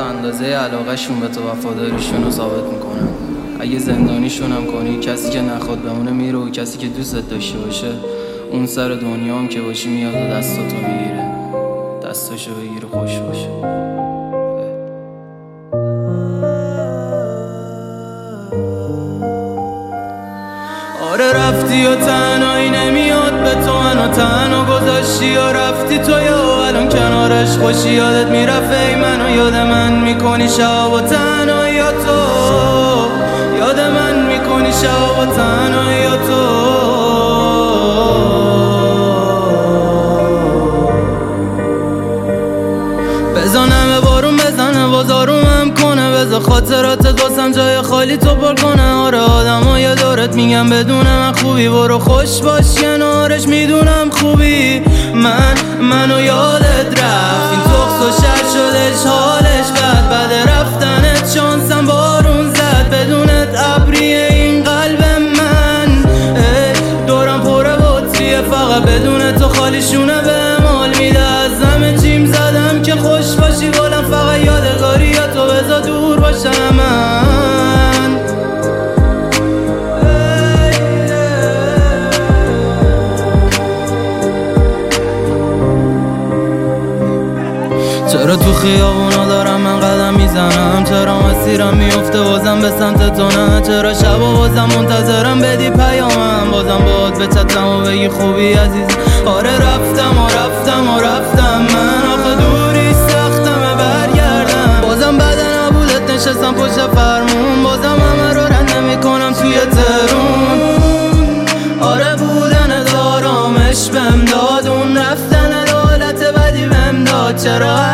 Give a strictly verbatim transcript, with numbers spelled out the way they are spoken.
اندازه علاقهشون به تو وفاداریشون رو ثابت میکنن. اگه زندانیشون هم کنی، کسی که نخواد بمونه میره و کسی که دوستت داشته باشه اون سر دنیا هم که باشی میاد و دستاتو میگیره. دستاشو بگیر و خوش باشه. آره رفتی و تنهایی نمیاد به تو، منو تنها گذاشتی یا رفتی تو یا الان کنارش خوشی یادت میرفت ای منو یاد من میکنی شب و تنهایی یا تو، یاد من میکنی شب و تنهایی یا تو. بزنم بارون بزنه باز آرومم کنه، بذار خاطرات واسم جای خالی تو پر کنه. آره آدمای دورت میگم بدون من خوبی، برو خوش باش کنارش میدونم خوبی. من منو یادت رفت این تخت و شر شدش حالش بد، بعد رفتنت شانسم بارون زد بدونت ابریه این قلب من. دورم پره بطریه فقط بدون تو خالیشونه به مال میده. از همه چیم زدم که خوش باشی گلم، فقط یادگاری یا تو بذار دور باشم من. چرا تو خیابونا دارم من قدم میزنم، چرا مسیرم میفته بازم به سمت تو نه، چرا شبا بازم منتظرم بدی پیامم، بازم باید بچتم و بگی خوبی عزیز. آره رفتم و رفتم و رفتم من، آخه دوری سختمه برگردم. بازم بعد نبودت نشستم پشت فرمون، بازم همه رو رنده میکنم توی ترون. آره بودن دارامش بهم داد، اون رفتن حالت بدی بهم داد. چرا